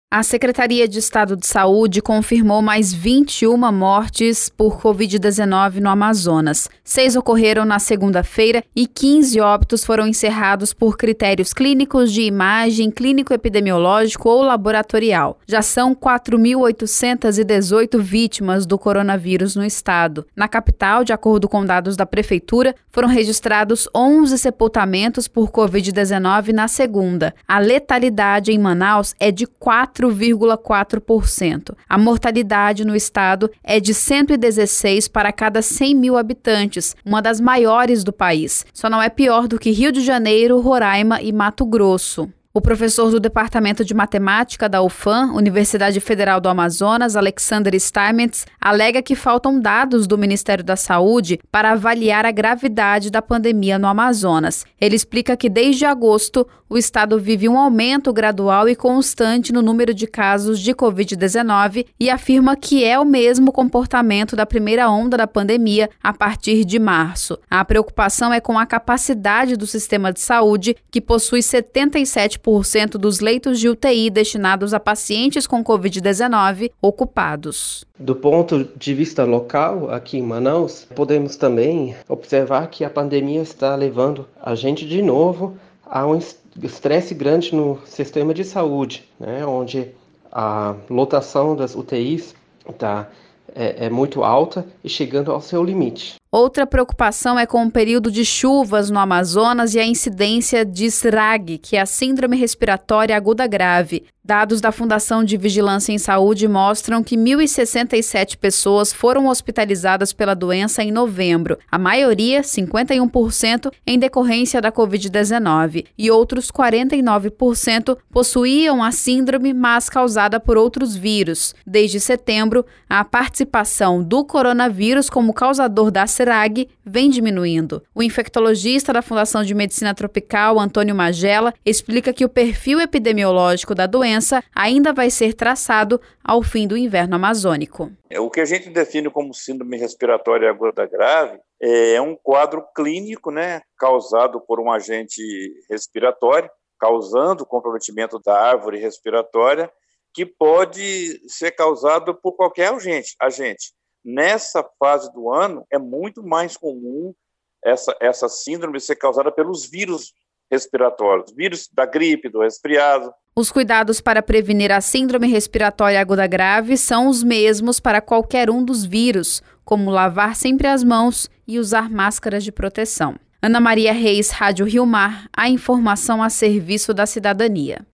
A Secretaria de Estado de Saúde confirmou mais 21 mortes por Covid-19 no Amazonas. 6 ocorreram na segunda-feira e 15 óbitos foram encerrados por critérios clínicos de imagem, clínico-epidemiológico ou laboratorial. Já são 4.818 vítimas do coronavírus no estado. Na capital, de acordo com dados da Prefeitura, foram registrados 11 sepultamentos por Covid-19 na segunda. A letalidade em Manaus é de 4,4%. A mortalidade no estado é de 116 para cada 100 mil habitantes, uma das maiores do país. Só não é pior do que Rio de Janeiro, Roraima e Mato Grosso. O professor do Departamento de Matemática da UFAM, Universidade Federal do Amazonas, Alexander Steinmetz, alega que faltam dados do Ministério da Saúde para avaliar a gravidade da pandemia no Amazonas. Ele explica que desde agosto o estado vive um aumento gradual e constante no número de casos de Covid-19 e afirma que é o mesmo comportamento da primeira onda da pandemia a partir de março. A preocupação é com a capacidade do sistema de saúde, que possui 77% dos leitos de UTI destinados a pacientes com Covid-19 ocupados. Do ponto de vista local, aqui em Manaus, podemos também observar que a pandemia está levando a gente de novo a um estresse grande no sistema de saúde, onde a lotação das UTIs é muito alta e chegando ao seu limite. Outra preocupação é com o período de chuvas no Amazonas e a incidência de SRAG, que é a Síndrome Respiratória Aguda Grave. Dados da Fundação de Vigilância em Saúde mostram que 1.067 pessoas foram hospitalizadas pela doença em novembro, a maioria, 51%, em decorrência da Covid-19, e outros 49% possuíam a síndrome, mas causada por outros vírus. Desde setembro, a participação do coronavírus como causador da SRAG vem diminuindo. O infectologista da Fundação de Medicina Tropical, Antônio Magela, explica que o perfil epidemiológico da doença ainda vai ser traçado ao fim do inverno amazônico. O que a gente define como síndrome respiratória aguda grave é um quadro clínico, causado por um agente respiratório, causando comprometimento da árvore respiratória, que pode ser causado por qualquer agente. Nessa fase do ano, é muito mais comum essa síndrome ser causada pelos vírus respiratórios, vírus da gripe, do resfriado. Os cuidados para prevenir a síndrome respiratória aguda grave são os mesmos para qualquer um dos vírus, como lavar sempre as mãos e usar máscaras de proteção. Ana Maria Reis, Rádio Rio Mar, a informação a serviço da cidadania.